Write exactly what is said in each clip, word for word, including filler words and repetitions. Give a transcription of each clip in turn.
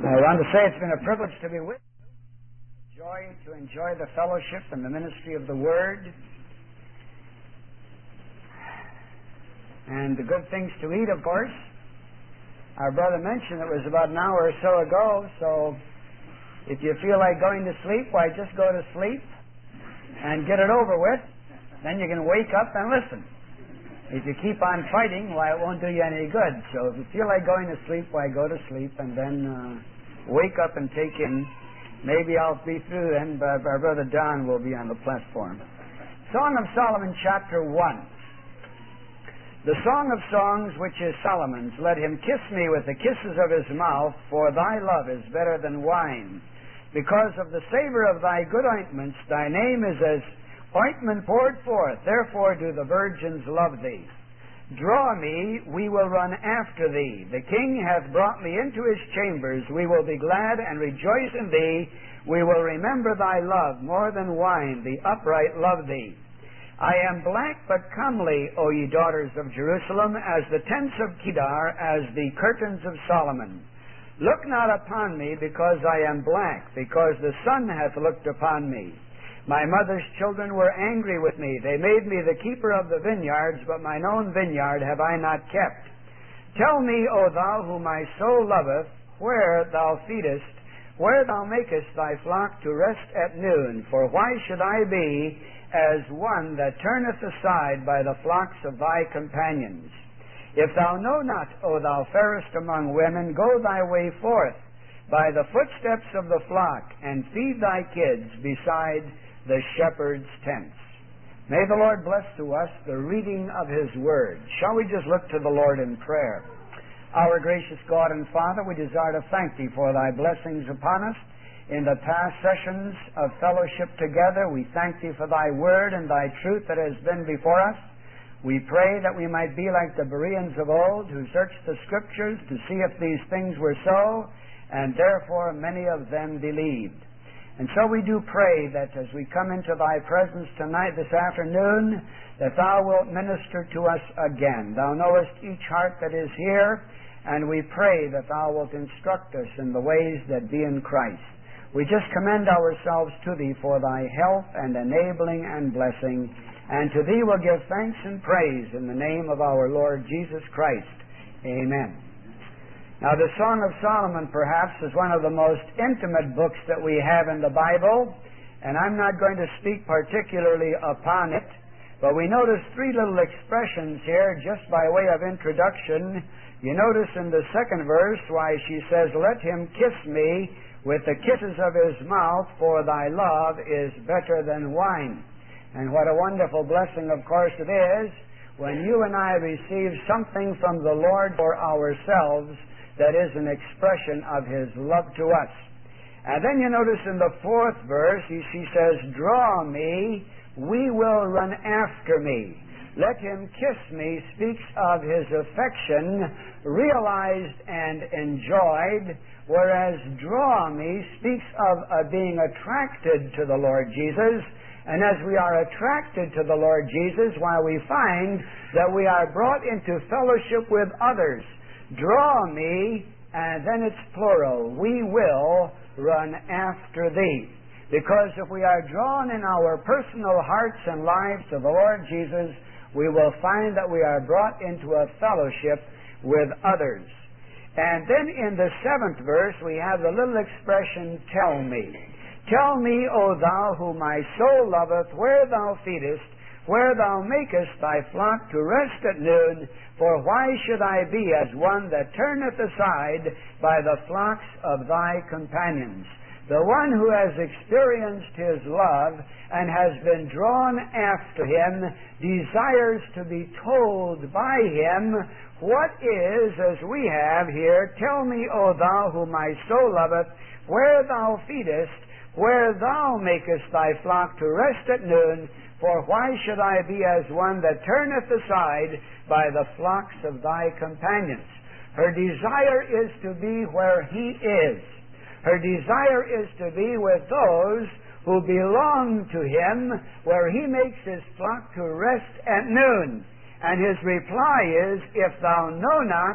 I want to say it's been a privilege to be with you. Joy to enjoy the fellowship and the ministry of the Word. And the good things to eat, of course. Our brother mentioned it was about an hour or so ago, so if you feel like going to sleep, why, just go to sleep and get it over with. Then you can wake up and listen. If you keep on fighting, why, it won't do you any good. So if you feel like going to sleep, why, go to sleep and then uh, wake up and take in. Maybe I'll be through then, but our brother Don will be on the platform. Song of Solomon, chapter one. The Song of Songs, which is Solomon's, let him kiss me with the kisses of his mouth, for thy love is better than wine. Because of the savor of thy good ointments, thy name is as ointment poured forth, therefore do the virgins love thee. Draw me, we will run after thee. The king hath brought me into his chambers. We will be glad and rejoice in thee. We will remember thy love more than wine. The upright love thee. I am black but comely, O ye daughters of Jerusalem, as the tents of Kedar, as the curtains of Solomon. Look not upon me, because I am black, because the sun hath looked upon me. My mother's children were angry with me. They made me the keeper of the vineyards, but mine own vineyard have I not kept. Tell me, O thou whom my soul loveth, where thou feedest, where thou makest thy flock to rest at noon. For why should I be as one that turneth aside by the flocks of thy companions? If thou know not, O thou fairest among women, go thy way forth by the footsteps of the flock, and feed thy kids beside the shepherd's tents. May the Lord bless to us the reading of His Word. Shall we just look to the Lord in prayer? Our gracious God and Father, we desire to thank Thee for Thy blessings upon us in the past sessions of fellowship together. We thank Thee for Thy Word and Thy truth that has been before us. We pray that we might be like the Bereans of old, who searched the Scriptures to see if these things were so, and therefore many of them believed. And so we do pray that as we come into Thy presence tonight, this afternoon, that Thou wilt minister to us again. Thou knowest each heart that is here, and we pray that Thou wilt instruct us in the ways that be in Christ. We just commend ourselves to Thee for Thy help and enabling and blessing, and to Thee will give thanks and praise in the name of our Lord Jesus Christ. Amen. Now, the Song of Solomon, perhaps, is one of the most intimate books that we have in the Bible, and I'm not going to speak particularly upon it, but we notice three little expressions here just by way of introduction. You notice in the second verse why she says, let him kiss me with the kisses of his mouth, for thy love is better than wine. And what a wonderful blessing, of course, it is when you and I receive something from the Lord for ourselves that is an expression of His love to us. And then you notice in the fourth verse, she says, draw me, we will run after me. Let him kiss me speaks of his affection, realized and enjoyed, whereas draw me speaks of uh, being attracted to the Lord Jesus. And as we are attracted to the Lord Jesus, why, we find that we are brought into fellowship with others. Draw me, and then it's plural. We will run after thee. Because if we are drawn in our personal hearts and lives to the Lord Jesus, we will find that we are brought into a fellowship with others. And then in the seventh verse, we have the little expression, tell me. Tell me, O thou whom my soul loveth, where thou feedest, where thou makest thy flock to rest at noon. For why should I be as one that turneth aside by the flocks of thy companions? The one who has experienced His love and has been drawn after Him desires to be told by Him what is, as we have here, tell me, O thou whom my soul loveth, where thou feedest, where thou makest thy flock to rest at noon. For why should I be as one that turneth aside by the flocks of thy companions? Her desire is to be where He is. Her desire is to be with those who belong to Him, where He makes His flock to rest at noon. And His reply is, if thou know not,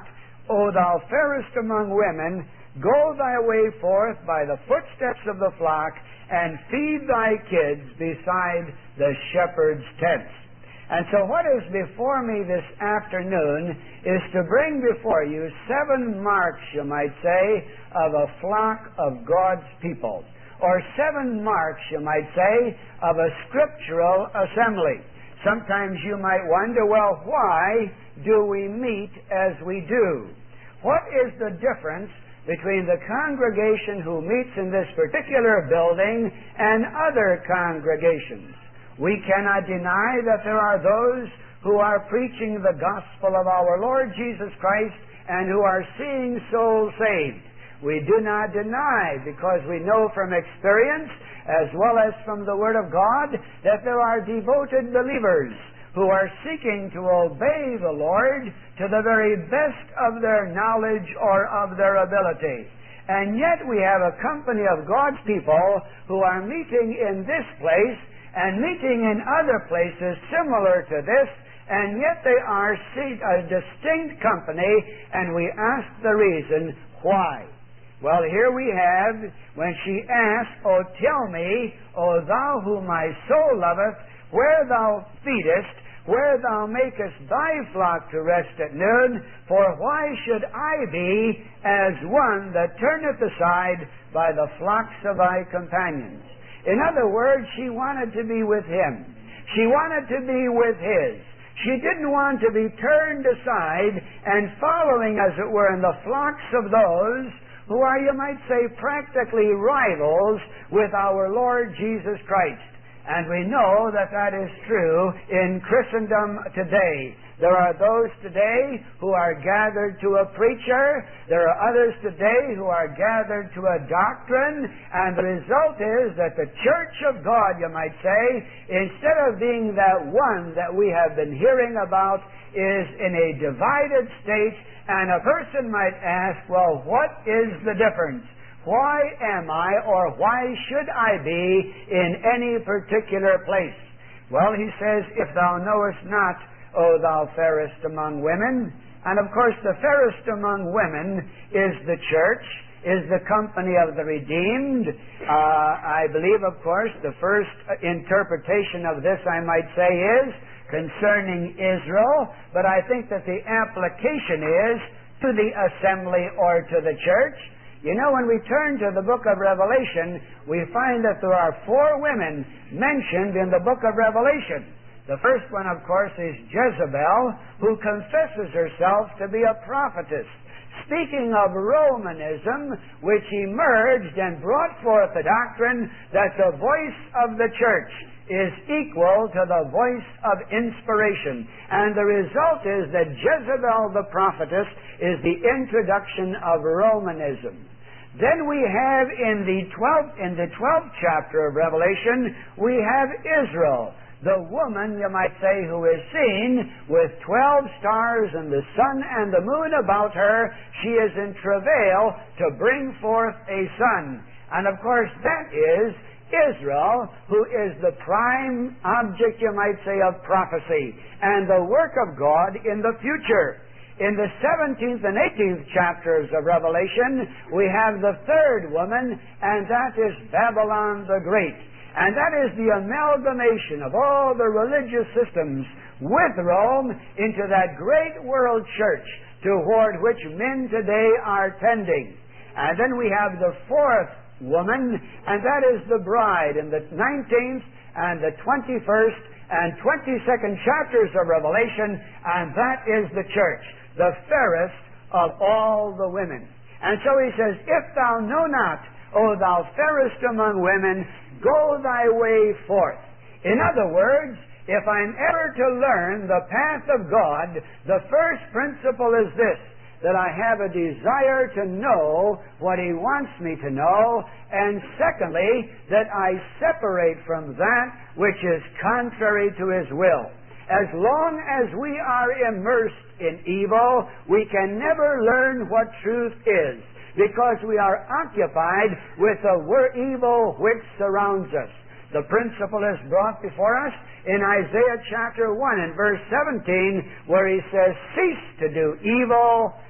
O thou fairest among women, go thy way forth by the footsteps of the flock, and feed thy kids beside the shepherd's tents. And so what is before me this afternoon is to bring before you seven marks, you might say, of a flock of God's people. Or seven marks, you might say, of a scriptural assembly. Sometimes you might wonder, well, why do we meet as we do? What is the difference between the congregation who meets in this particular building and other congregations? We cannot deny that there are those who are preaching the gospel of our Lord Jesus Christ and who are seeing souls saved. We do not deny, because we know from experience as well as from the Word of God, that there are devoted believers who are seeking to obey the Lord to the very best of their knowledge or of their ability. And yet we have a company of God's people who are meeting in this place and meeting in other places similar to this, and yet they are a distinct company, and we ask the reason why. Well, here we have, when she asked, O tell me, O thou whom my soul loveth, where thou feedest, where thou makest thy flock to rest at noon, for why should I be as one that turneth aside by the flocks of thy companions? In other words, she wanted to be with him. She wanted to be with his. She didn't want to be turned aside and following, as it were, in the flocks of those who are, you might say, practically rivals with our Lord Jesus Christ. And we know that that is true in Christendom today. There are those today who are gathered to a preacher. There are others today who are gathered to a doctrine. And the result is that the church of God, you might say, instead of being that one that we have been hearing about, is in a divided state. And a person might ask, well, what is the difference? Why am I, or why should I be in any particular place? Well, he says, if thou knowest not, O thou fairest among women. And of course, the fairest among women is the church, is the company of the redeemed. Uh, I believe, of course, the first interpretation of this, I might say, is concerning Israel, but I think that the application is to the assembly or to the church. You know, when we turn to the book of Revelation, we find that there are four women mentioned in the book of Revelation. The first one, of course, is Jezebel, who confesses herself to be a prophetess, speaking of Romanism, which emerged and brought forth the doctrine that the voice of the church is equal to the voice of inspiration. And the result is that Jezebel the prophetess is the introduction of Romanism. Then we have in the twelfth in the twelfth chapter of Revelation, we have Israel, the woman, you might say, who is seen with twelve stars and the sun and the moon about her. She is in travail to bring forth a son. And of course that is Israel, who is the prime object, you might say, of prophecy and the work of God in the future. In the seventeenth and eighteenth chapters of Revelation, we have the third woman, and that is Babylon the Great. And that is the amalgamation of all the religious systems with Rome into that great world church toward which men today are tending. And then we have the fourth woman, and that is the bride in the nineteenth and the twenty-first and twenty-second chapters of Revelation, and that is the church, the fairest of all the women. And so he says, if thou know not, O thou fairest among women, go thy way forth. In other words, if I'm ever to learn the path of God, the first principle is this, that I have a desire to know what He wants me to know, and secondly, that I separate from that which is contrary to His will. As long as we are immersed in evil, we can never learn what truth is, because we are occupied with the evil which surrounds us. The principle is brought before us in Isaiah chapter one and verse seventeen, where he says, cease to do evil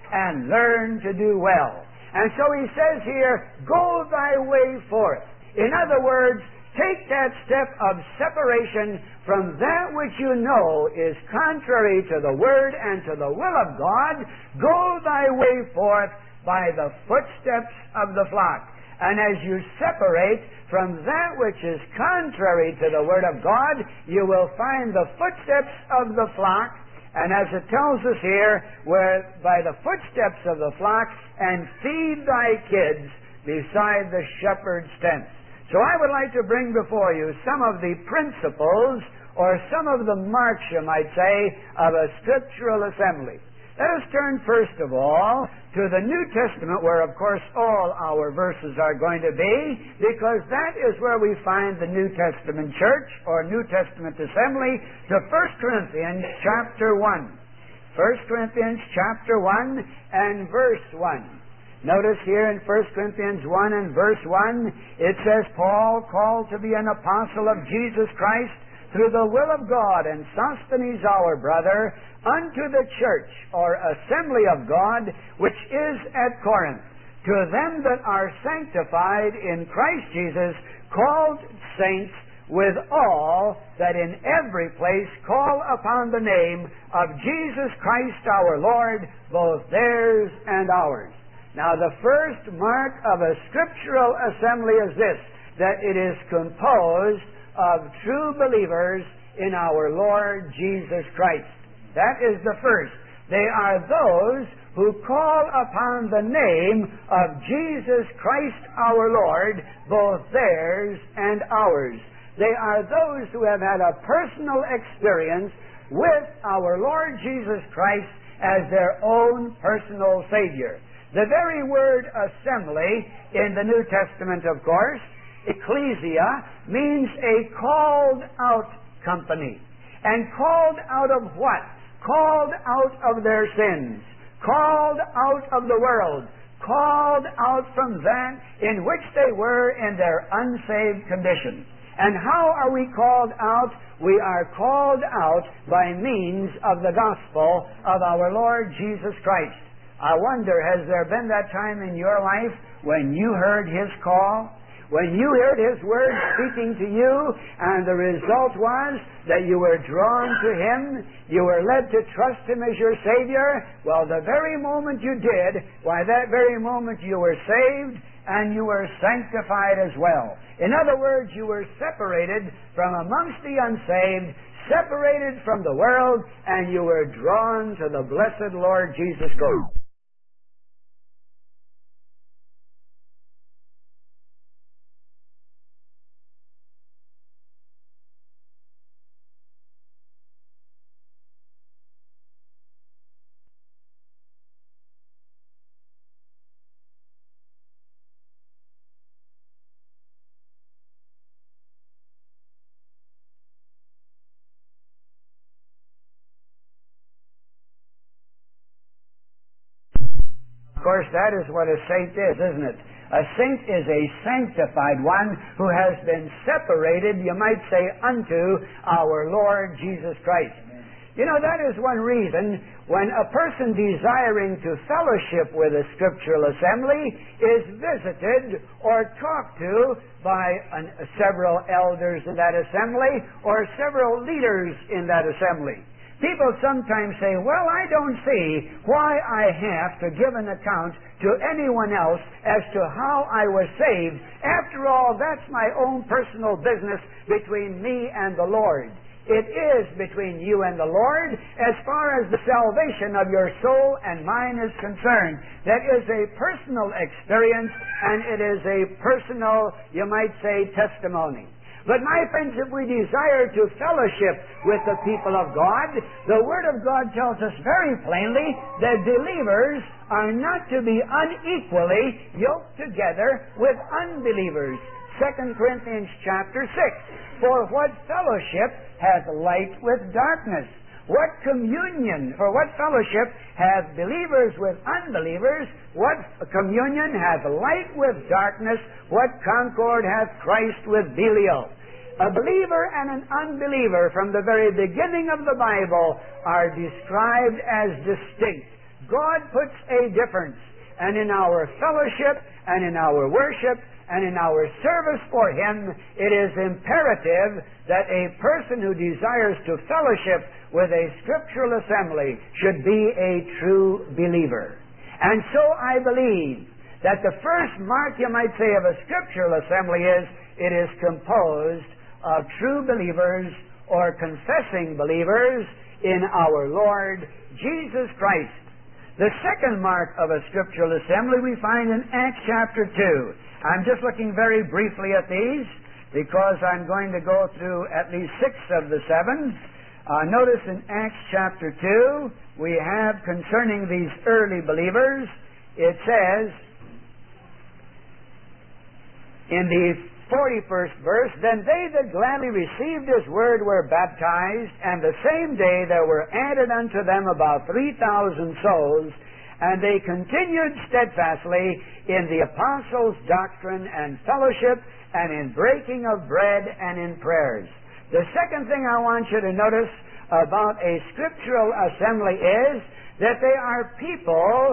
and learn to do well. And so he says here, go thy way forth. In other words, take that step of separation from that which you know is contrary to the Word and to the will of God. Go thy way forth by the footsteps of the flock. And as you separate from that which is contrary to the Word of God, you will find the footsteps of the flock. And as it tells us here, where by the footsteps of the flock, and feed thy kids beside the shepherd's tent. So I would like to bring before you some of the principles, or some of the marks, you might say, of a scriptural assembly. Let us turn first of all to the New Testament, where of course all our verses are going to be, because that is where we find the New Testament church, or New Testament assembly, to First Corinthians chapter one. First Corinthians chapter one and verse one. Notice here in First Corinthians one and verse one, it says, Paul, called to be an apostle of Jesus Christ, through the will of God, and Sosthenes our brother, unto the church, or assembly of God, which is at Corinth, to them that are sanctified in Christ Jesus, called saints, with all that in every place call upon the name of Jesus Christ our Lord, both theirs and ours. Now the first mark of a scriptural assembly is this, that it is composed of true believers in our Lord Jesus Christ. That is the first. They are those who call upon the name of Jesus Christ our Lord, both theirs and ours. They are those who have had a personal experience with our Lord Jesus Christ as their own personal Savior. The very word assembly in the New Testament, of course, ecclesia, means a called out company. And called out of what? Called out of their sins. Called out of the world. Called out from that in which they were in their unsaved condition. And how are we called out? We are called out by means of the gospel of our Lord Jesus Christ. I wonder, has there been that time in your life when you heard His call? When you heard His word speaking to you, and the result was that you were drawn to Him, you were led to trust Him as your Savior? Well, the very moment you did, why, that very moment you were saved, and you were sanctified as well. In other words, you were separated from amongst the unsaved, separated from the world, and you were drawn to the blessed Lord Jesus Christ. Of course, that is what a saint is, isn't it? A saint is a sanctified one who has been separated, you might say, unto our Lord Jesus Christ. You know, that is one reason when a person desiring to fellowship with a scriptural assembly is visited or talked to by an, several elders in that assembly or several leaders in that assembly. People sometimes say, well, I don't see why I have to give an account to anyone else as to how I was saved. After all, that's my own personal business between me and the Lord. It is between you and the Lord as far as the salvation of your soul and mine is concerned. That is a personal experience, and it is a personal, you might say, testimony. But my friends, if we desire to fellowship with the people of God, the Word of God tells us very plainly that believers are not to be unequally yoked together with unbelievers. Second Corinthians chapter six. For what fellowship hath light with darkness? What communion, or what fellowship hath believers with unbelievers? What communion hath light with darkness? What concord hath Christ with Belial? A believer and an unbeliever from the very beginning of the Bible are described as distinct. God puts a difference. And in our fellowship and in our worship and in our service for Him, it is imperative that a person who desires to fellowship with a scriptural assembly should be a true believer. And so I believe that the first mark, you might say, of a scriptural assembly is it is composed of true believers or confessing believers in our Lord Jesus Christ. The second mark of a scriptural assembly we find in Acts chapter two. I'm just looking very briefly at these because I'm going to go through at least six of the seven. Uh, notice in Acts chapter two, we have concerning these early believers, it says in the forty-first verse, "Then they that gladly received His word were baptized, and the same day there were added unto them about three thousand souls, and they continued steadfastly in the apostles' doctrine and fellowship, and in breaking of bread and in prayers." The second thing I want you to notice about a scriptural assembly is that they are people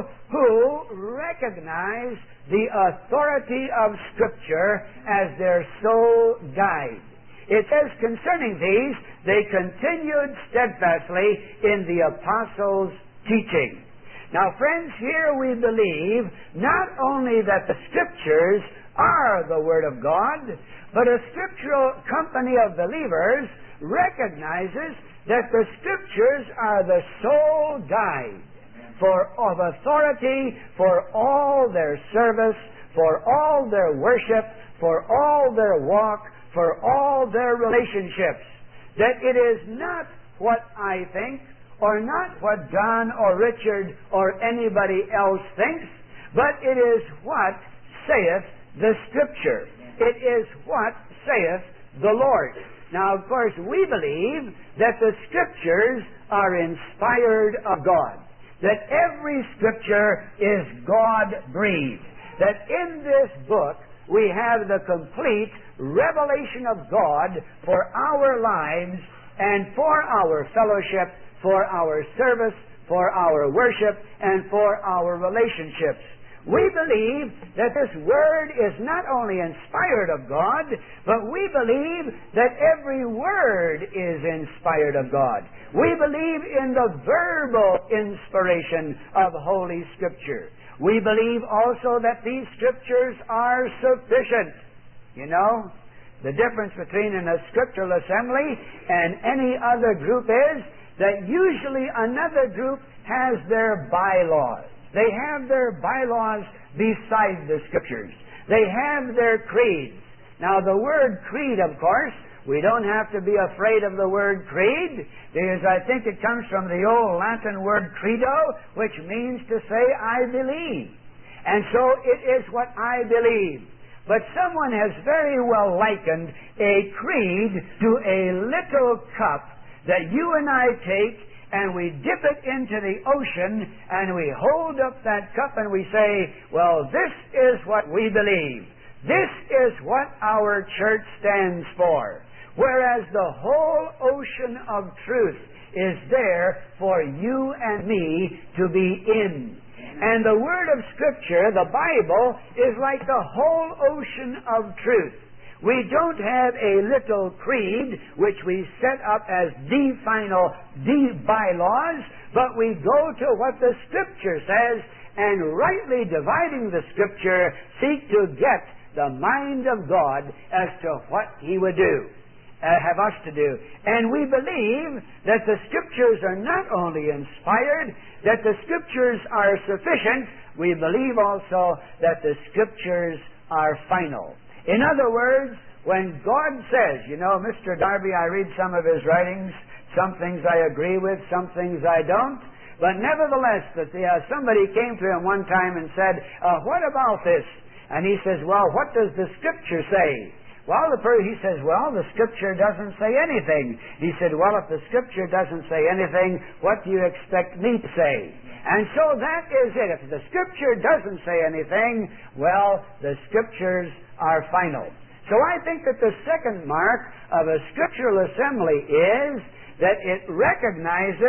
who recognize the authority of Scripture as their sole guide. It says concerning these, they continued steadfastly in the apostles' teaching. Now, friends, here we believe not only that the Scriptures are the Word of God, but a scriptural company of believers recognizes that the Scriptures are the sole guide for of authority for all their service, for all their worship, for all their walk, for all their relationships. That it is not what I think, or not what John or Richard or anybody else thinks, but it is what saith the Scripture. It is what saith the Lord. Now, of course, we believe that the Scriptures are inspired of God. That every Scripture is God-breathed. That in this book we have the complete revelation of God for our lives and for our fellowship, for our service, for our worship, and for our relationships. We believe that this Word is not only inspired of God, but we believe that every word is inspired of God. We believe in the verbal inspiration of Holy Scripture. We believe also that these Scriptures are sufficient. You know, the difference between a scriptural assembly and any other group is that usually another group has their bylaws. They have their bylaws beside the Scriptures. They have their creeds. Now, the word creed, of course, we don't have to be afraid of the word creed, because I think it comes from the old Latin word credo, which means to say, I believe. And so it is what I believe. But someone has very well likened a creed to a little cup that you and I take, and we dip it into the ocean, and we hold up that cup and we say, well, this is what we believe. This is what our church stands for. Whereas the whole ocean of truth is there for you and me to be in. And the Word of Scripture, the Bible, is like the whole ocean of truth. We don't have a little creed which we set up as the final, the bylaws, but we go to what the Scripture says, and rightly dividing the Scripture, seek to get the mind of God as to what He would do, uh, have us to do. And we believe that the Scriptures are not only inspired, that the Scriptures are sufficient, we believe also that the Scriptures are final. In other words, when God says, you know, Mister Darby, I read some of his writings, some things I agree with, some things I don't, but nevertheless, that the, uh, somebody came to him one time and said, uh, what about this? And he says, well, what does the Scripture say? Well, the per- he says, well, the Scripture doesn't say anything. He said, well, if the Scripture doesn't say anything, what do you expect me to say? And so that is it. If the Scripture doesn't say anything, well, the Scriptures are final. So I think that the second mark of a scriptural assembly is that it recognizes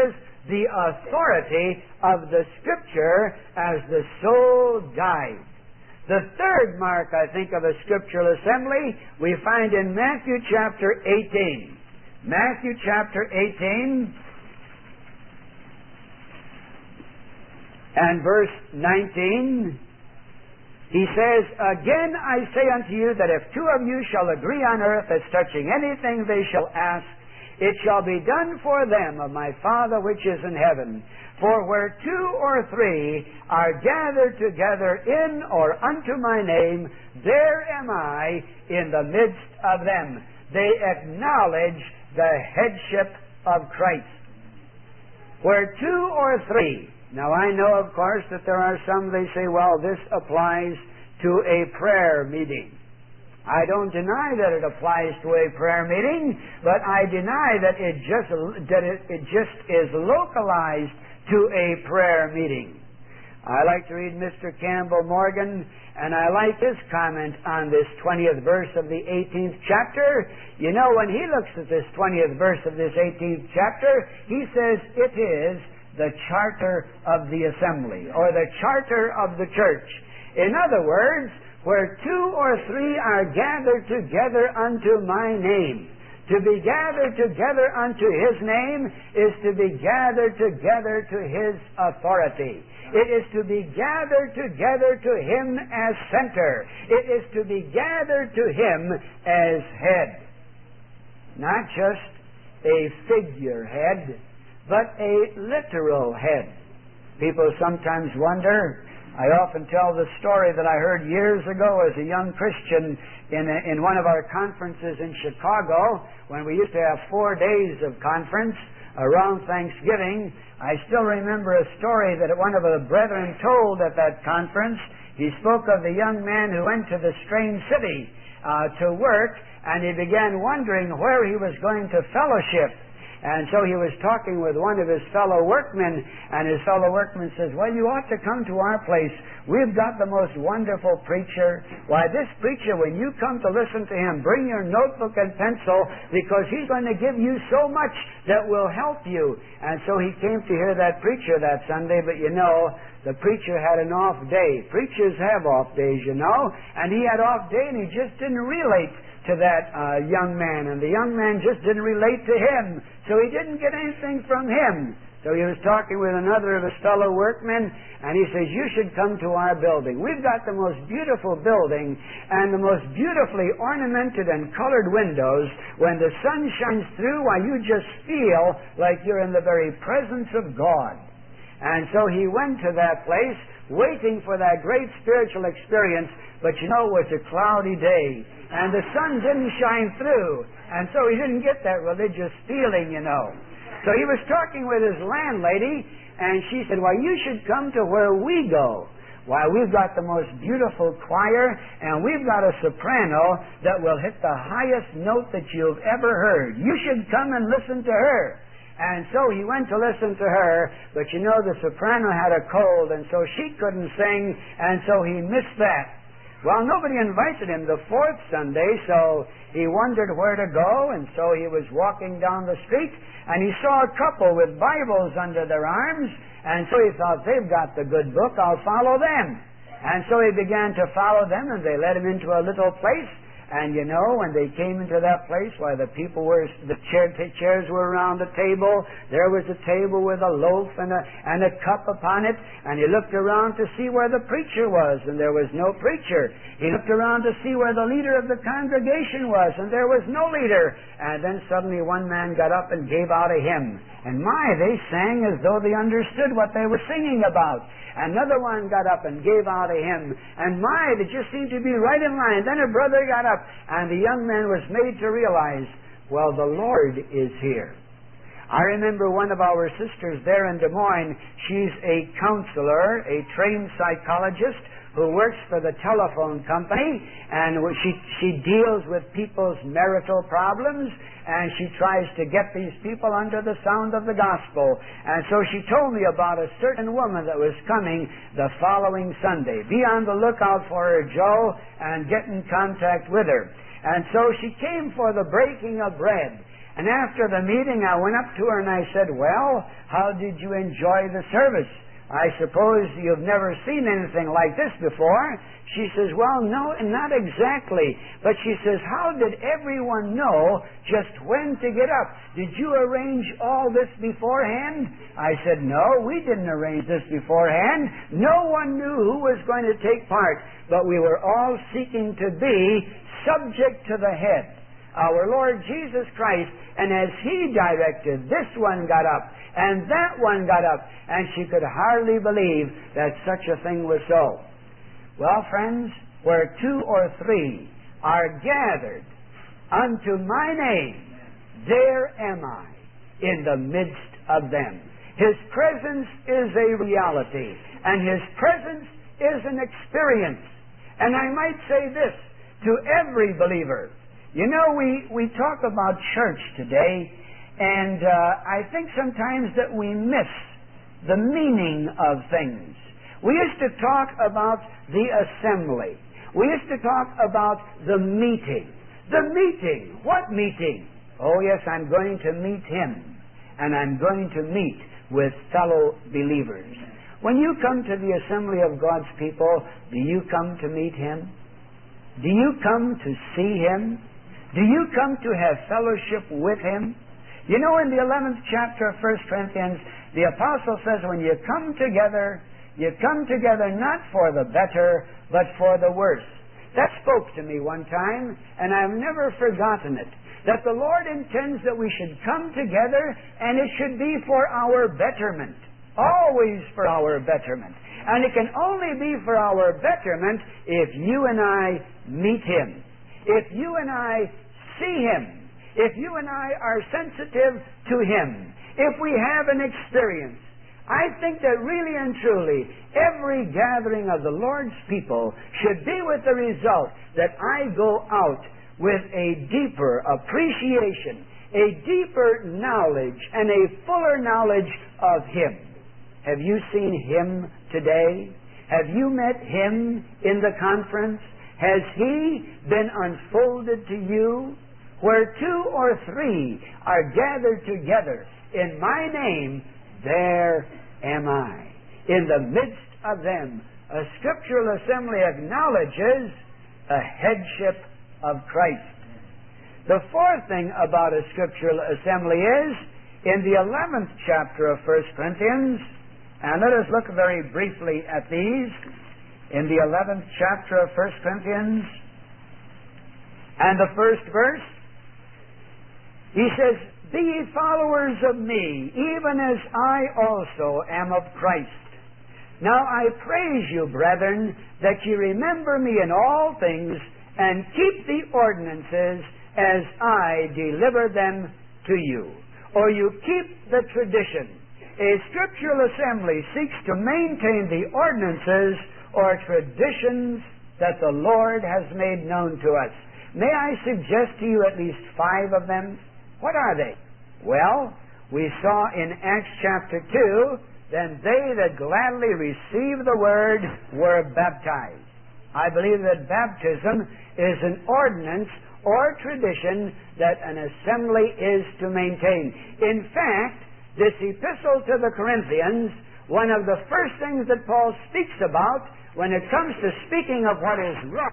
the authority of the Scripture as the sole guide. The third mark, I think, of a scriptural assembly we find in Matthew chapter eighteen. Matthew chapter eighteen and verse nineteen. He says, "Again I say unto you that if two of you shall agree on earth as touching anything they shall ask, it shall be done for them of my Father which is in heaven. For where two or three are gathered together in or unto my name, there am I in the midst of them." They acknowledge the headship of Christ. Where two or three. Now I know, of course, that there are some, they say, well, this applies to a prayer meeting. I don't deny that it applies to a prayer meeting, but I deny that it just that it, it just is localized to a prayer meeting. I like to read Mister Campbell Morgan, and I like his comment on this twentieth verse of the eighteenth chapter. You know, when he looks at this twentieth verse of this eighteenth chapter, he says it is the charter of the assembly, or the charter of the church. In other words, where two or three are gathered together unto my name. To be gathered together unto His name is to be gathered together to His authority. It is to be gathered together to Him as center. It is to be gathered to Him as head. Not just a figurehead, but a literal head. People sometimes wonder. I often tell the story that I heard years ago as a young Christian in, a, in one of our conferences in Chicago, when we used to have four days of conference around Thanksgiving. I still remember a story that one of the brethren told at that conference. He spoke of the young man who went to the strange city uh, to work, and he began wondering where he was going to fellowship. And so he was talking with one of his fellow workmen, and his fellow workman says, "Well, you ought to come to our place. We've got the most wonderful preacher. Why, this preacher, when you come to listen to him, bring your notebook and pencil, because he's going to give you so much that will help you." And so he came to hear that preacher that Sunday, but you know, the preacher had an off day. Preachers have off days, you know, and he had off day, and he just didn't relate to that uh, young man, and the young man just didn't relate to him, so he didn't get anything from him. So he was talking with another of his fellow workmen, and he says, "You should come to our building. We've got the most beautiful building and the most beautifully ornamented and colored windows. When the sun shines through, why, you just feel like you're in the very presence of God." And so he went to that place, waiting for that great spiritual experience, but you know, it was a cloudy day, and the sun didn't shine through, and so he didn't get that religious feeling, you know. So he was talking with his landlady, and she said, "Why, you should come to where we go. Why, we've got the most beautiful choir, and we've got a soprano that will hit the highest note that you've ever heard. You should come and listen to her." And so he went to listen to her, but you know, the soprano had a cold, and so she couldn't sing, and so he missed that. Well, nobody invited him the fourth Sunday, so he wondered where to go, and so he was walking down the street, and he saw a couple with Bibles under their arms, and so he thought, they've got the good book, I'll follow them. And so he began to follow them, and they led him into a little place. And you know, when they came into that place, why, the people were, the chair, chairs were around the table. There was a table with a loaf and a, and a cup upon it. And he looked around to see where the preacher was, and there was no preacher. He looked around to see where the leader of the congregation was, and there was no leader. And then suddenly one man got up and gave out a hymn. And my, they sang as though they understood what they were singing about. Another one got up and gave out a hymn. And my, they just seemed to be right in line. Then a brother got up, and the young man was made to realize, well, the Lord is here. I remember one of our sisters there in Des Moines. She's a counselor, a trained psychologist who works for the telephone company, and she, she deals with people's marital problems, and she tries to get these people under the sound of the gospel. And so she told me about a certain woman that was coming the following Sunday. Be on the lookout for her, Joe, and get in contact with her. And so she came for the breaking of bread. And after the meeting, I went up to her and I said, well, how did you enjoy the service? I suppose you've never seen anything like this before. She says, well, no, not exactly. But she says, how did everyone know just when to get up? Did you arrange all this beforehand? I said, no, we didn't arrange this beforehand. No one knew who was going to take part, but we were all seeking to be subject to the head, our Lord Jesus Christ. And as He directed, this one got up, and that one got up, and she could hardly believe that such a thing was so. Well, friends, where two or three are gathered unto my name, there am I in the midst of them. His presence is a reality, and His presence is an experience. And I might say this to every believer. You know, we, we talk about church today, and uh, I think sometimes that we miss the meaning of things. We used to talk about the assembly. We used to talk about the meeting. The meeting. What meeting? Oh, yes, I'm going to meet Him, and I'm going to meet with fellow believers. When you come to the assembly of God's people, do you come to meet Him? Do you come to see Him? Do you come to have fellowship with Him? You know, in the eleventh chapter of First Corinthians, the apostle says, when you come together, you come together not for the better, but for the worse. That spoke to me one time, and I've never forgotten it. That the Lord intends that we should come together, and it should be for our betterment. Always for our betterment. And it can only be for our betterment if you and I meet Him. If you and I see Him. If you and I are sensitive to Him. If we have an experience. I think that really and truly every gathering of the Lord's people should be with the result that I go out with a deeper appreciation, a deeper knowledge, and a fuller knowledge of Him. Have you seen Him today? Have you met Him in the conference? Has He been unfolded to you? Where two or three are gathered together in my name, there am I. In the midst of them, a scriptural assembly acknowledges a headship of Christ. The fourth thing about a scriptural assembly is, in the eleventh chapter of First Corinthians, and let us look very briefly at these, in the eleventh chapter of First Corinthians, and the first verse, he says, be ye followers of me, even as I also am of Christ. Now I praise you, brethren, that ye remember me in all things, and keep the ordinances as I deliver them to you. Or you keep the tradition. A scriptural assembly seeks to maintain the ordinances or traditions that the Lord has made known to us. May I suggest to you at least five of them? What are they? Well, we saw in Acts chapter two, then they that gladly received the word were baptized. I believe that baptism is an ordinance or tradition that an assembly is to maintain. In fact, this epistle to the Corinthians, one of the first things that Paul speaks about when it comes to speaking of what is wrong,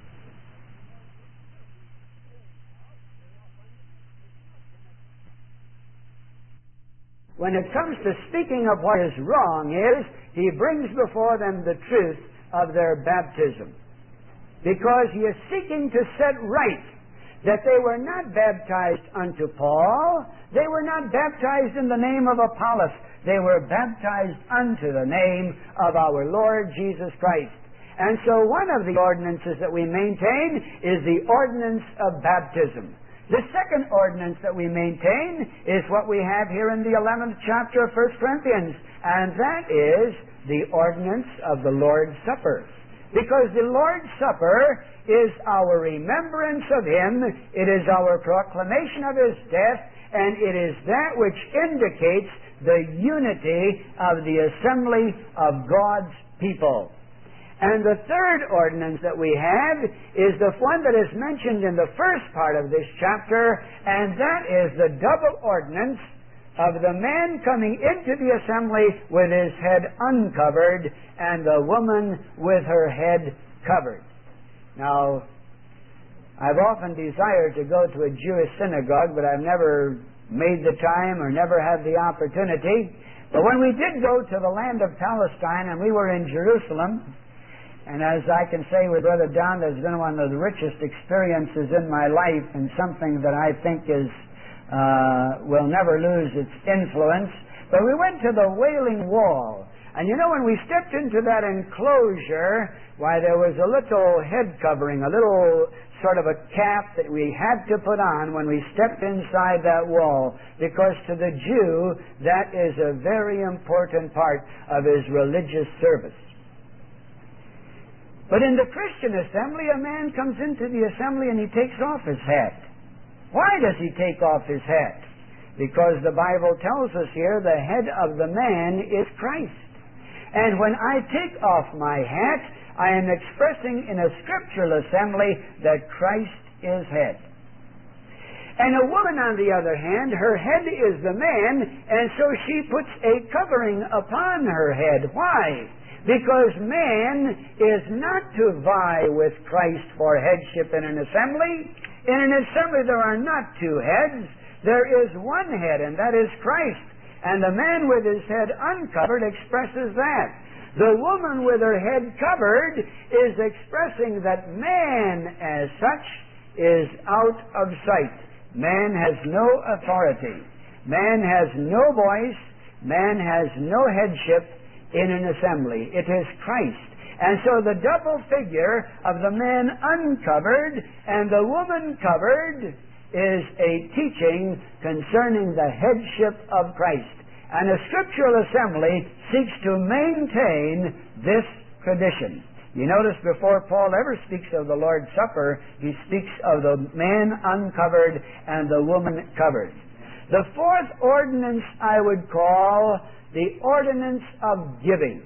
when it comes to speaking of what is wrong is, he brings before them the truth of their baptism. Because he is seeking to set right that they were not baptized unto Paul, they were not baptized in the name of Apollos, they were baptized unto the name of our Lord Jesus Christ. And so one of the ordinances that we maintain is the ordinance of baptism. The second ordinance that we maintain is what we have here in the eleventh chapter of First Corinthians, and that is the ordinance of the Lord's Supper. Because the Lord's Supper is our remembrance of Him, it is our proclamation of His death, and it is that which indicates the unity of the assembly of God's people. And the third ordinance that we have is the one that is mentioned in the first part of this chapter, and that is the double ordinance of the man coming into the assembly with his head uncovered and the woman with her head covered. Now, I've often desired to go to a Jewish synagogue, but I've never made the time or never had the opportunity. But when we did go to the land of Palestine and we were in Jerusalem, and as I can say with Brother Don, that's been one of the richest experiences in my life, and something that I think is uh, will never lose its influence. But we went to the Wailing Wall. And you know, when we stepped into that enclosure, why, there was a little head covering, a little sort of a cap that we had to put on when we stepped inside that wall, because to the Jew, that is a very important part of his religious service. But in the Christian assembly, a man comes into the assembly and he takes off his hat. Why does he take off his hat? Because the Bible tells us here the head of the man is Christ. And when I take off my hat, I am expressing in a scriptural assembly that Christ is head. And a woman, on the other hand, her head is the man, and so she puts a covering upon her head. Why? Because man is not to vie with Christ for headship in an assembly. In an assembly there are not two heads. There is one head, and that is Christ. And the man with his head uncovered expresses that. The woman with her head covered is expressing that man as such is out of sight. Man has no authority. Man has no voice. Man has no headship in an assembly. It is Christ. And so the double figure of the man uncovered and the woman covered is a teaching concerning the headship of Christ. And a scriptural assembly seeks to maintain this tradition. You notice before Paul ever speaks of the Lord's Supper, he speaks of the man uncovered and the woman covered. The fourth ordinance I would call the ordinance of giving.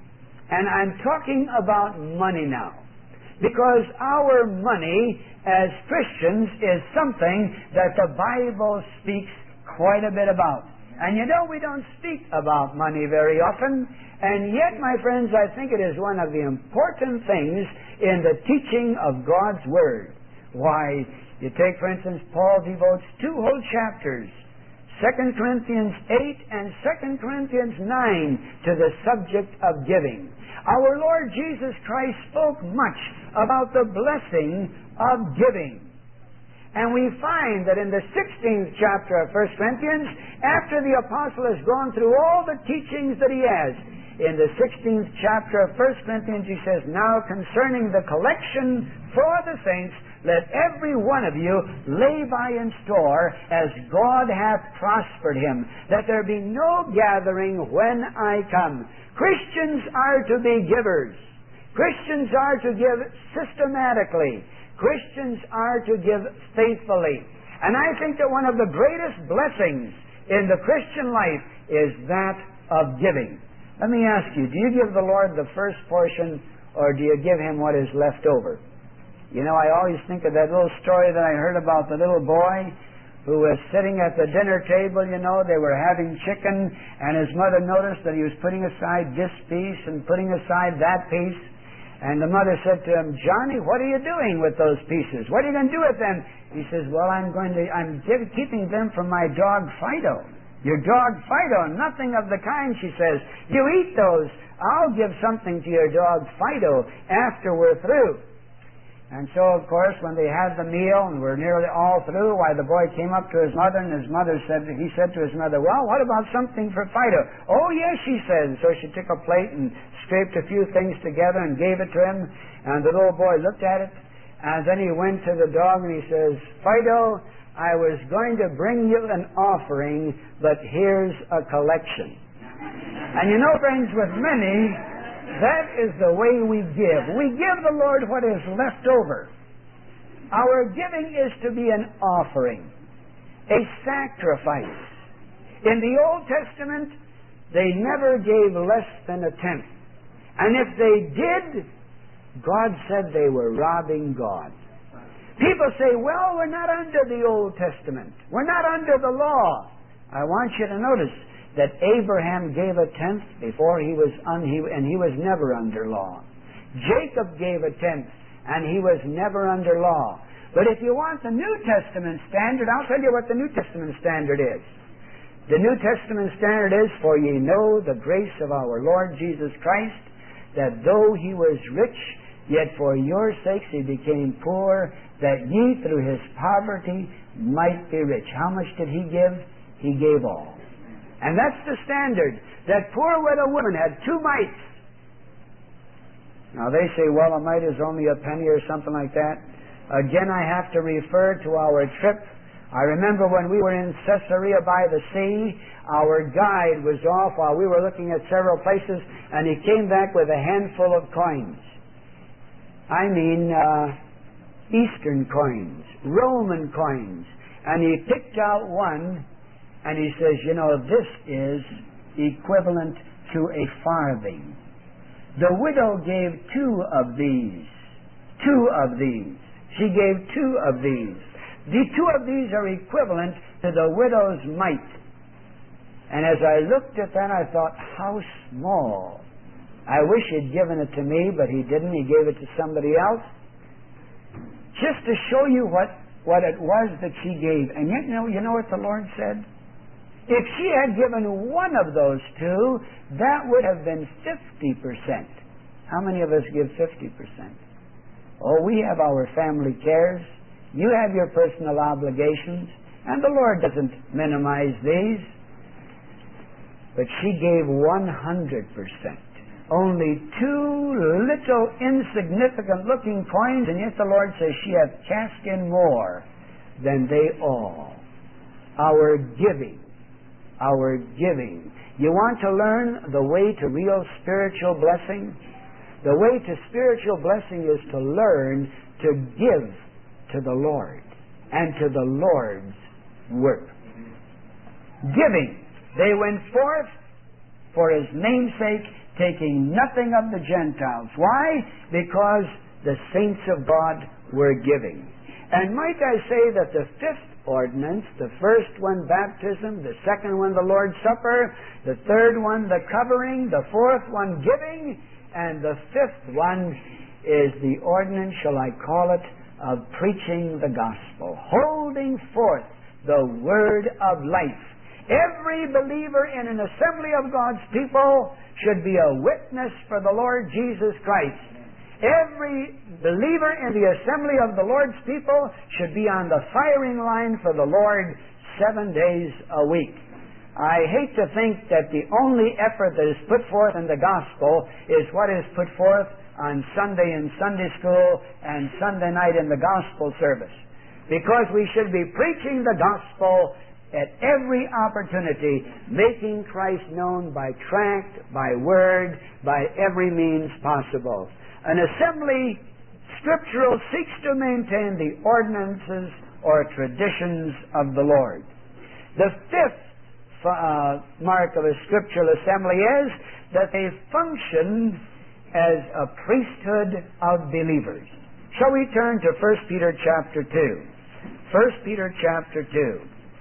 And I'm talking about money now, because our money as Christians is something that the Bible speaks quite a bit about. And you know, we don't speak about money very often, and yet, my friends, I think it is one of the important things in the teaching of God's Word. Why, you take, for instance, Paul devotes two whole chapters, Second Corinthians eight and Second Corinthians nine, to the subject of giving. Our Lord Jesus Christ spoke much about the blessing of giving. And we find that in the sixteenth chapter of First Corinthians, after the apostle has gone through all the teachings that he has, in the sixteenth chapter of First Corinthians he says, "Now concerning the collection for the saints, let every one of you lay by in store as God hath prospered him, that there be no gathering when I come." Christians are to be givers. Christians are to give systematically. Christians are to give faithfully. And I think that one of the greatest blessings in the Christian life is that of giving. Let me ask you, do you give the Lord the first portion, or do you give him what is left over? You know, I always think of that little story that I heard about the little boy who was sitting at the dinner table. You know, they were having chicken, and his mother noticed that he was putting aside this piece and putting aside that piece. And the mother said to him, "Johnny, what are you doing with those pieces? What are you going to do with them?" He says, "Well, I'm going to, I'm give, keeping them for my dog Fido." "Your dog Fido?" "Nothing of the kind," she says. "You eat those. I'll give something to your dog Fido after we're through." And so, of course, when they had the meal and were nearly all through, why, the boy came up to his mother, and his mother said, he said to his mother, "Well, what about something for Fido?" "Oh, yes," she said. So she took a plate and scraped a few things together and gave it to him. And the little boy looked at it, and then he went to the dog and he says, "Fido, I was going to bring you an offering, but here's a collection." And you know, friends, with many, that is the way we give. We give the Lord what is left over. Our giving is to be an offering, a sacrifice. In the Old Testament, they never gave less than a tenth. And if they did, God said they were robbing God. People say, well, we're not under the Old Testament. We're not under the law. I want you to notice that Abraham gave a tenth before he was un, he, and he was never under law. Jacob gave a tenth, and he was never under law. But if you want the New Testament standard, I'll tell you what the New Testament standard is. The New Testament standard is, for ye know the grace of our Lord Jesus Christ, that though he was rich, yet for your sakes he became poor, that ye through his poverty might be rich. How much did he give? He gave all. And that's the standard. That poor widow woman had two mites. Now they say, well, a mite is only a penny or something like that. Again, I have to refer to our trip. I remember when we were in Caesarea by the sea, our guide was off while we were looking at several places, and he came back with a handful of coins. I mean, uh, Eastern coins, Roman coins. And he picked out one, and he says, you know, this is equivalent to a farthing. The widow gave two of these. Two of these. She gave two of these. The two of these are equivalent to the widow's mite. And as I looked at that, I thought, how small. I wish he'd given it to me, but he didn't. He gave it to somebody else. Just to show you what, what it was that she gave. And yet, you know, you know what the Lord said? If she had given one of those two, that would have been fifty percent. How many of us give fifty percent? Oh, we have our family cares. You have your personal obligations. And the Lord doesn't minimize these. But she gave one hundred percent. Only two little insignificant looking coins, and yet the Lord says she hath cast in more than they all. Our giving. Our giving. You want to learn the way to real spiritual blessing? The way to spiritual blessing is to learn to give to the Lord and to the Lord's work. Giving. They went forth for his namesake, taking nothing of the Gentiles. Why? Because the saints of God were giving. And might I say that the fifth ordinance, the first one baptism, the second one the Lord's Supper, the third one the covering, the fourth one giving, and the fifth one is the ordinance, shall I call it, of preaching the gospel, holding forth the word of life. Every believer in an assembly of God's people should be a witness for the Lord Jesus Christ. Every believer in the assembly of the Lord's people should be on the firing line for the Lord seven days a week. I hate to think that the only effort that is put forth in the gospel is what is put forth on Sunday in Sunday school and Sunday night in the gospel service. Because we should be preaching the gospel at every opportunity, making Christ known by tract, by word, by every means possible. An assembly, scriptural, seeks to maintain the ordinances or traditions of the Lord. The fifth uh, mark of a scriptural assembly is that they function as a priesthood of believers. Shall we turn to First Peter chapter two? First Peter chapter two.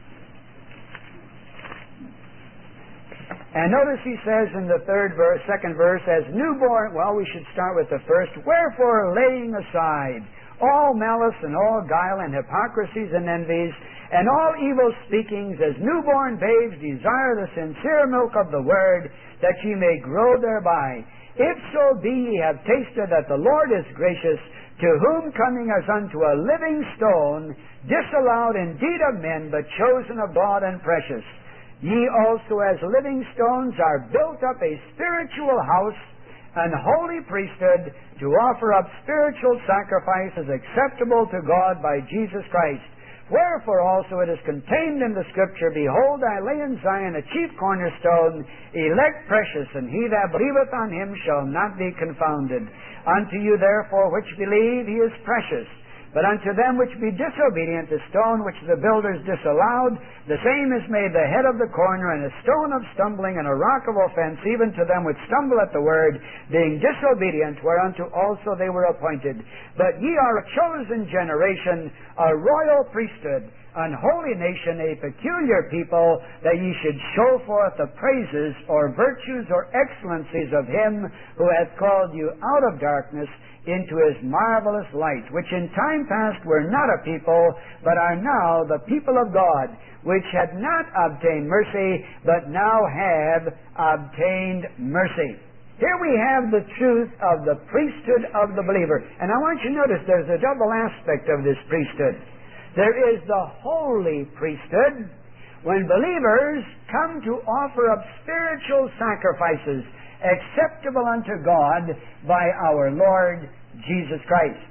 And notice he says in the third verse, second verse, as newborn, well, we should start with the first. Wherefore, laying aside all malice and all guile and hypocrisies and envies and all evil speakings, as newborn babes desire the sincere milk of the word, that ye may grow thereby. If so be ye have tasted that the Lord is gracious, to whom coming as unto a living stone, disallowed indeed of men, but chosen of God and precious. Ye also as living stones are built up a spiritual house, an holy priesthood, to offer up spiritual sacrifices acceptable to God by Jesus Christ. Wherefore also it is contained in the Scripture, Behold, I lay in Zion a chief cornerstone, elect precious, and he that believeth on him shall not be confounded. Unto you therefore which believe, he is precious. But unto them which be disobedient, the stone which the builders disallowed, the same is made the head of the corner, and a stone of stumbling, and a rock of offense, even to them which stumble at the word, being disobedient, whereunto also they were appointed. But ye are a chosen generation, a royal priesthood, an holy nation, a peculiar people, that ye should show forth the praises or virtues or excellencies of him who hath called you out of darkness into his marvelous light, which in time past were not a people, but are now the people of God, which had not obtained mercy, but now have obtained mercy. Here we have the truth of the priesthood of the believer. And I want you to notice there's a double aspect of this priesthood. There is the holy priesthood, when believers come to offer up spiritual sacrifices acceptable unto God by our Lord Jesus Christ.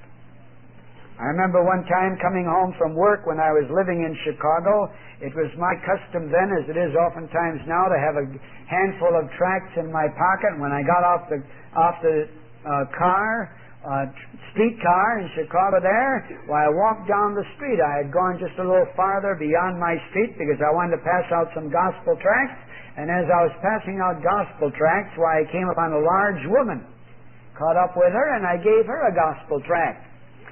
I remember one time coming home from work when I was living in Chicago. It was my custom then, as it is oftentimes now, to have a handful of tracts in my pocket. When I got off the off the uh, car, uh, streetcar in Chicago there, while I walked down the street, I had gone just a little farther beyond my street because I wanted to pass out some gospel tracts. And as I was passing out gospel tracts, why, I came upon a large woman, caught up with her, and I gave her a gospel tract.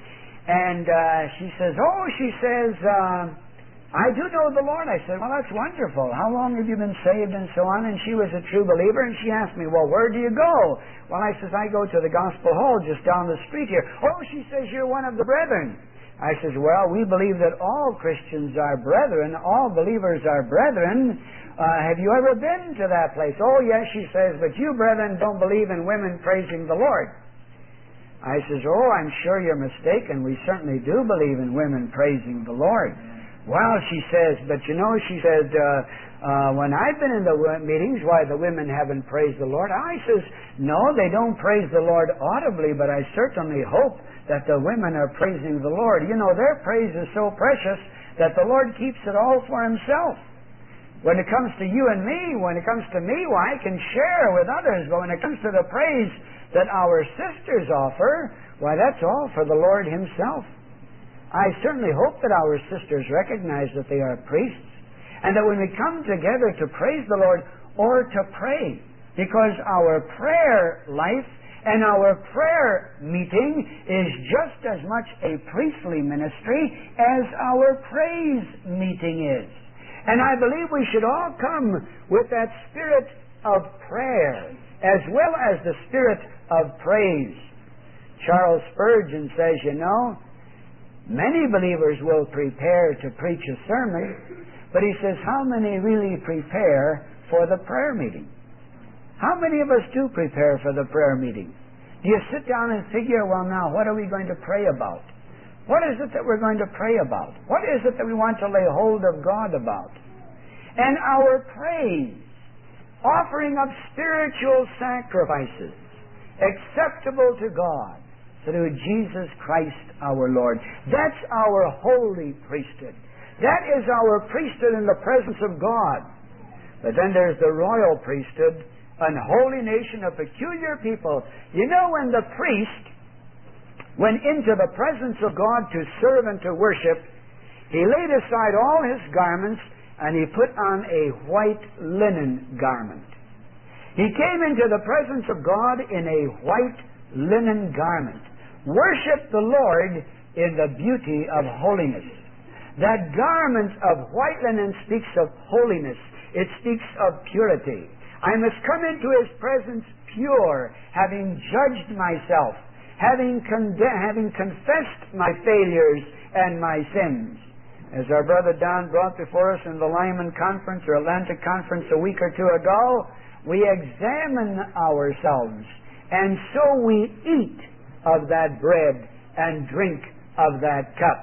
And uh, she says, oh, she says, uh, I do know the Lord. I said, well, that's wonderful. How long have you been saved and so on? And she was a true believer, and she asked me, well, where do you go? Well, I says, I go to the gospel hall just down the street here. Oh, she says, you're one of the brethren. I says, well, we believe that all Christians are brethren, all believers are brethren. Uh, have you ever been to that place? Oh, yes, she says, but you, brethren, don't believe in women praising the Lord. I says, oh, I'm sure you're mistaken. We certainly do believe in women praising the Lord. Well, she says, but you know, she said, uh, uh, when I've been in the meetings, why, the women haven't praised the Lord. I says, no, they don't praise the Lord audibly, but I certainly hope that the women are praising the Lord. You know, their praise is so precious that the Lord keeps it all for himself. When it comes to you and me, when it comes to me, well, I can share with others. But when it comes to the praise that our sisters offer, why, that's all for the Lord himself. I certainly hope that our sisters recognize that they are priests, and that when we come together to praise the Lord or to pray, because our prayer life and our prayer meeting is just as much a priestly ministry as our praise meeting is. And I believe we should all come with that spirit of prayer as well as the spirit of praise. Charles Spurgeon says, you know, many believers will prepare to preach a sermon, but he says, how many really prepare for the prayer meeting? How many of us do prepare for the prayer meeting? Do you sit down and figure, well, now, what are we going to pray about? What is it that we're going to pray about? What is it that we want to lay hold of God about? And our praise, offering up spiritual sacrifices, acceptable to God, through Jesus Christ our Lord. That's our holy priesthood. That is our priesthood in the presence of God. But then there's the royal priesthood, an holy nation, a peculiar people. You know, when the priest went into the presence of God to serve and to worship, he laid aside all his garments and he put on a white linen garment. He came into the presence of God in a white linen garment. Worship the Lord in the beauty of holiness. That garment of white linen speaks of holiness. It speaks of purity. I must come into his presence pure, having judged myself, having, conde- having confessed my failures and my sins. As our brother Don brought before us in the Lyman Conference or Atlantic Conference a week or two ago, we examine ourselves, and so we eat of that bread and drink of that cup.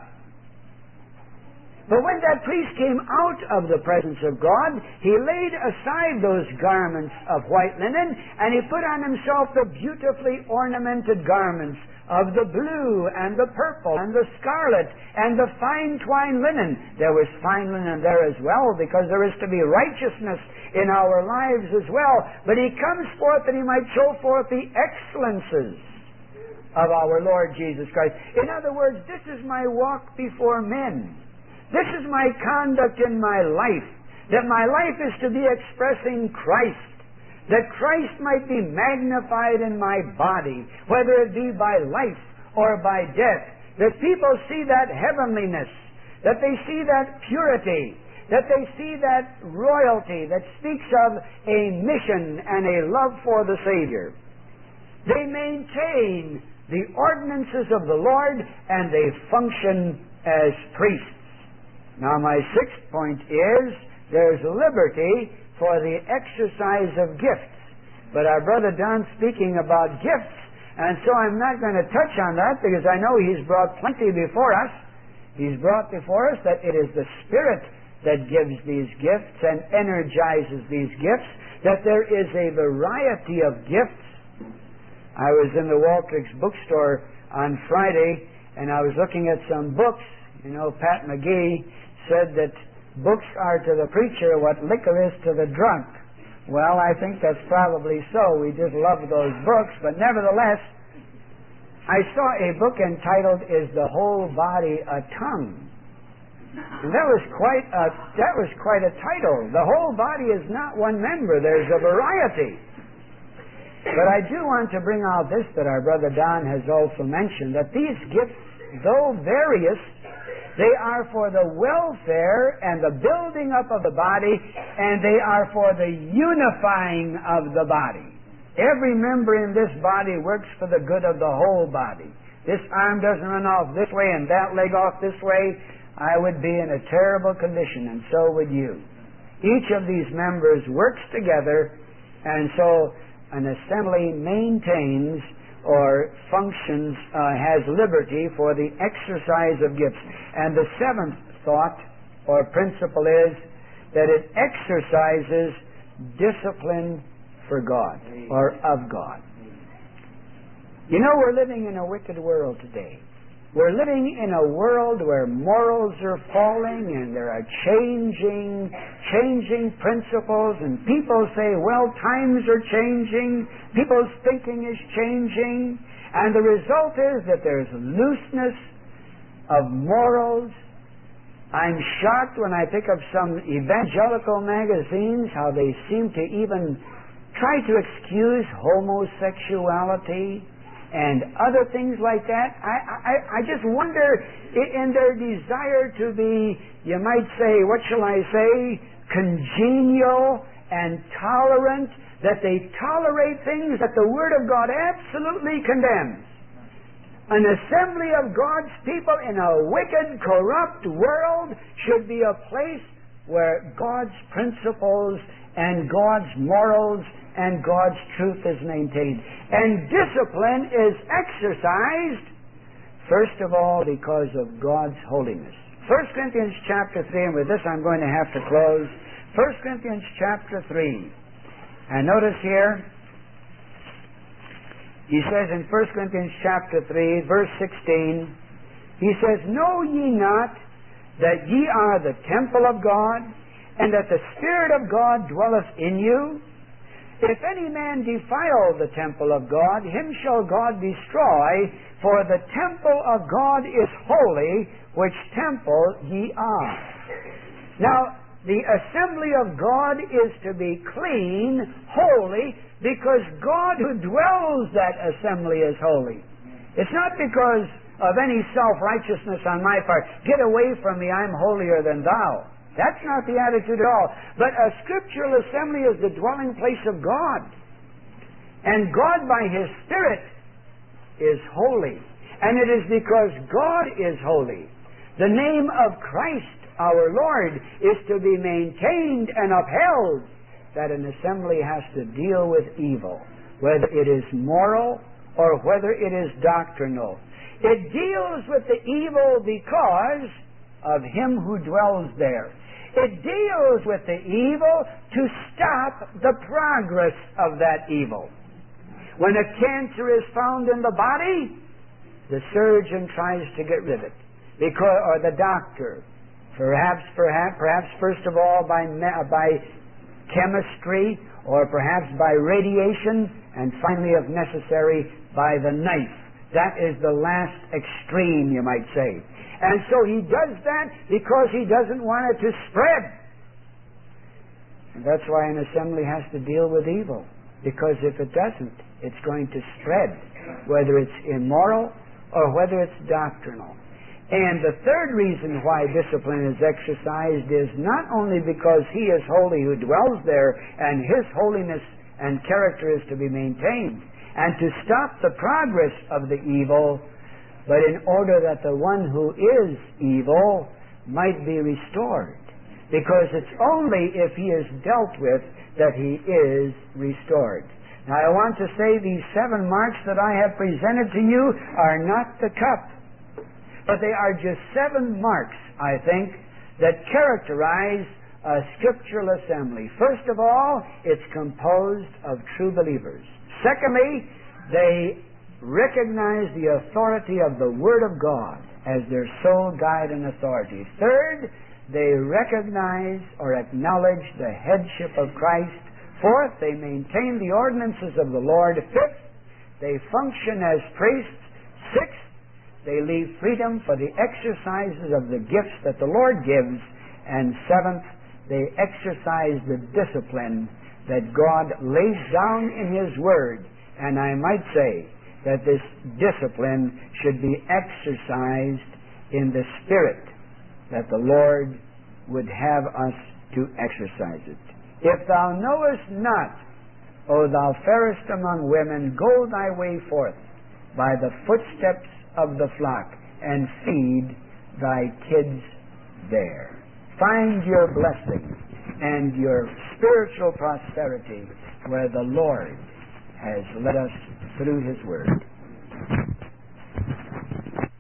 But when that priest came out of the presence of God, he laid aside those garments of white linen, and he put on himself the beautifully ornamented garments of the blue and the purple and the scarlet and the fine twined linen. There was fine linen there as well, because there is to be righteousness in our lives as well. But he comes forth that he might show forth the excellences of our Lord Jesus Christ. In other words, this is my walk before men. This is my conduct in my life. That my life is to be expressing Christ. That Christ might be magnified in my body, whether it be by life or by death. That people see that heavenliness, that they see that purity, that they see that royalty that speaks of a mission and a love for the Savior. They maintain the ordinances of the Lord and they function as priests. Now my sixth point is there's liberty for the exercise of gifts. But our brother Don's speaking about gifts, and so I'm not going to touch on that because I know he's brought plenty before us. He's brought before us that it is the Spirit that gives these gifts and energizes these gifts, that there is a variety of gifts. I was in the Waltrix bookstore on Friday, and I was looking at some books. You know, Pat McGee said that books are to the preacher what liquor is to the drunk. Well, I think that's probably so. We just love those books. But nevertheless, I saw a book entitled, Is the Whole Body a Tongue? And that was quite a, that was quite a title. The whole body is not one member. There's a variety. But I do want to bring out this that our brother Don has also mentioned, that these gifts, though various, they are for the welfare and the building up of the body, and they are for the unifying of the body. Every member in this body works for the good of the whole body. This arm doesn't run off this way and that leg off this way. I would be in a terrible condition, and so would you. Each of these members works together, and so an assembly maintains or functions, uh, has liberty for the exercise of gifts. And the seventh thought or principle is that it exercises discipline for God or of God. You know, we're living in a wicked world today. We're living in a world where morals are falling and there are changing, changing principles, and people say, well, times are changing, people's thinking is changing, and the result is that there's looseness of morals. I'm shocked when I pick up some evangelical magazines, how they seem to even try to excuse homosexuality and other things like that. I, I, I just wonder, in their desire to be, you might say, what shall I say, congenial and tolerant, that they tolerate things that the Word of God absolutely condemns. An assembly of God's people in a wicked, corrupt world should be a place where God's principles and God's morals and God's truth is maintained. And discipline is exercised, first of all, because of God's holiness. First Corinthians chapter three, and with this I'm going to have to close. First Corinthians chapter three. And notice here, he says in First Corinthians chapter three, verse sixteen, he says, Know ye not that ye are the temple of God, and that the Spirit of God dwelleth in you? If any man defile the temple of God, him shall God destroy, for the temple of God is holy, which temple ye are. Now, the assembly of God is to be clean, holy, because God who dwells that assembly is holy. It's not because of any self-righteousness on my part. Get away from me, I'm holier than thou. That's not the attitude at all. But a scriptural assembly is the dwelling place of God. And God by His Spirit is holy. And it is because God is holy. The name of Christ, our Lord, is to be maintained and upheld, that an assembly has to deal with evil, whether it is moral or whether it is doctrinal. It deals with the evil because of Him who dwells there. It deals with the evil to stop the progress of that evil. When a cancer is found in the body, the surgeon tries to get rid of it, because, or the doctor, perhaps, perhaps, perhaps first of all by by chemistry, or perhaps by radiation, and finally, if necessary, by the knife. That is the last extreme, you might say. And so he does that because he doesn't want it to spread. And that's why an assembly has to deal with evil. Because if it doesn't, it's going to spread, whether it's immoral or whether it's doctrinal. And the third reason why discipline is exercised is not only because he is holy who dwells there and his holiness and character is to be maintained and to stop the progress of the evil, but in order that the one who is evil might be restored. Because it's only if he is dealt with that he is restored. Now I want to say these seven marks that I have presented to you are not the cup, but they are just seven marks, I think, that characterize a scriptural assembly. First of all, it's composed of true believers. Secondly, they recognize the authority of the Word of God as their sole guide and authority. Third, they recognize or acknowledge the headship of Christ. Fourth, they maintain the ordinances of the Lord. Fifth, they function as priests. Sixth, they leave freedom for the exercises of the gifts that the Lord gives. And seventh, they exercise the discipline that God lays down in His Word. And I might say that this discipline should be exercised in the spirit that the Lord would have us to exercise it. If thou knowest not, O thou fairest among women, go thy way forth by the footsteps of the flock, and feed thy kids there. Find your blessing and your spiritual prosperity where the Lord has led us through His Word.